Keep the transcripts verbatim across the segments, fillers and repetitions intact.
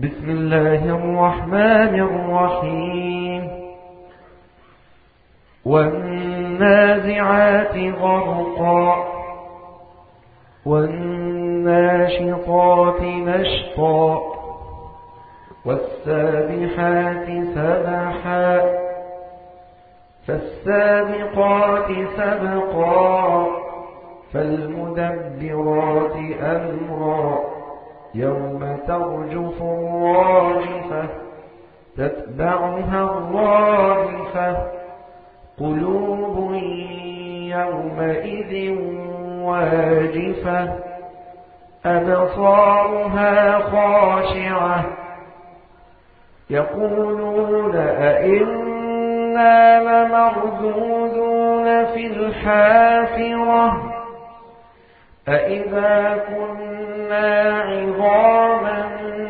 بسم الله الرحمن الرحيم والنازعات غرقا والناشطات نشطا والسابحات سبحا فالسابقات سبقا فالمدبرات أمرا يوم ترجف الراجفة تتبعها الرادفة قلوب يومئذ واجفة أبصارها خاشعة يقولون أئنا لمردودون في الحافرة أئذا كنا عظاما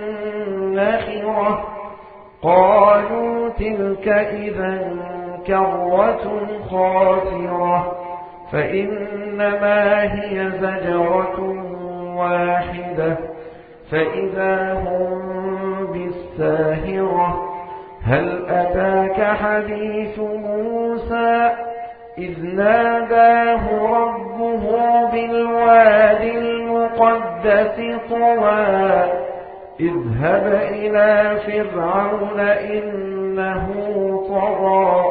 نخرة قالوا تلك إذا كرة خاسرة فإنما هي زجرة واحدة فإذا هم بالساهرة هل أتاك حديث موسى إذ ناداه ربه بالوادي المقدس طوى اذهب إلى فرعون إنه طغى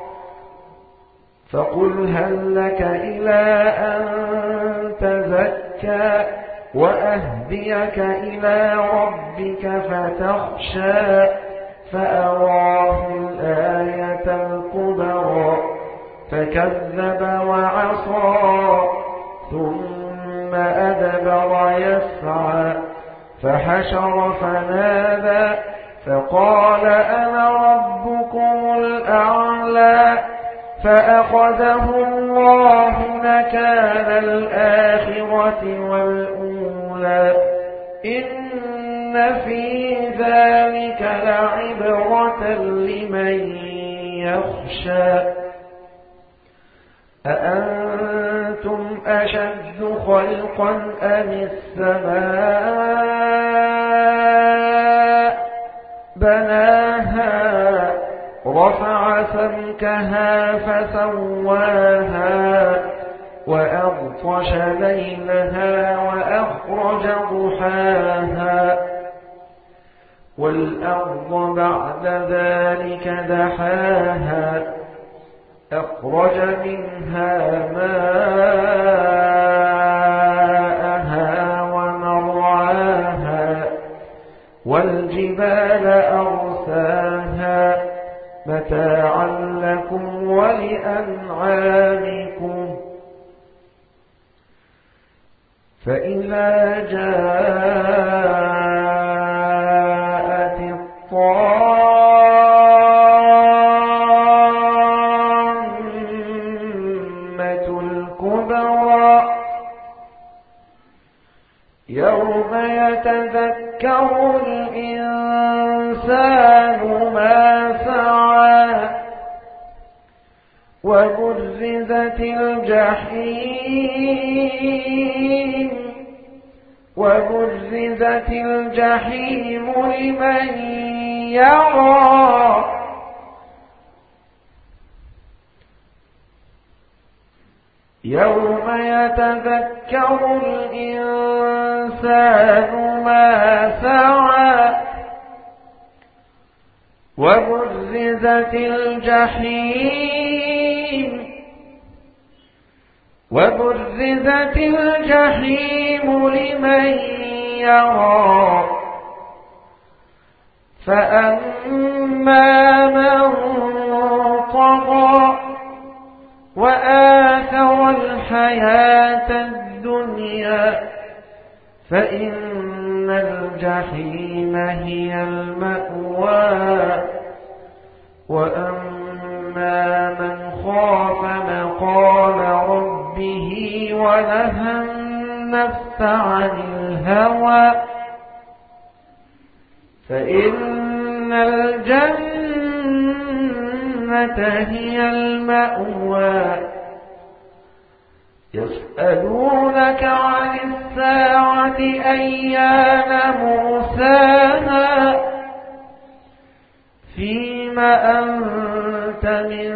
فقل هل لك إلى أن تزكى وأهديك إلى ربك فتخشى فأراه الآية الكبرى فكذب وعصى ثم أدبر يسعى فحشر فنادى فقال أنا ربكم الأعلى فأخذه الله نكال الآخرة والأولى إن في ذلك لعبرة لمن يخشى أأنتم أشد خلقا أم السماء بناها رفع سمكها فسواها وأغطش ليلها وأخرج ضحاها والأرض بعد ذلك دحاها أخرج منها ماءها ومرعاها والجبال أرساها متاعا لكم ولأنعامكم فإذا جاءت الطامة الكبرى يوم يتذكر الإنسان ما سعى وبرزت الجحيم وبرزت الجحيم لمن يرى يوم يتذكر الإنسان ما سعى وبرزت الجحيم وبرزت الجحيم لمن يرى فأما من طغى وآثر الحياة الدنيا فإن الجحيم هي المأوى وأما من خاف مقام ربه ونهى النفس عن الهوى فإن الجنة هي المأوى يسألونك عن الساعة أيان مرساها ثم أنت من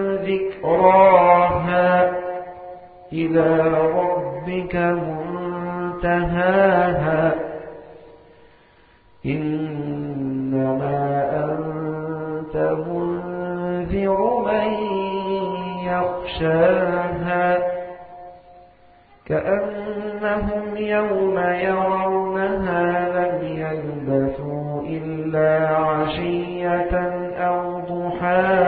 ذكراها إلى ربك منتهاها إنما أنت منذر من يخشاها كأنهم يوم يرونها لم يلبثوا إلا عشية أو ضحاها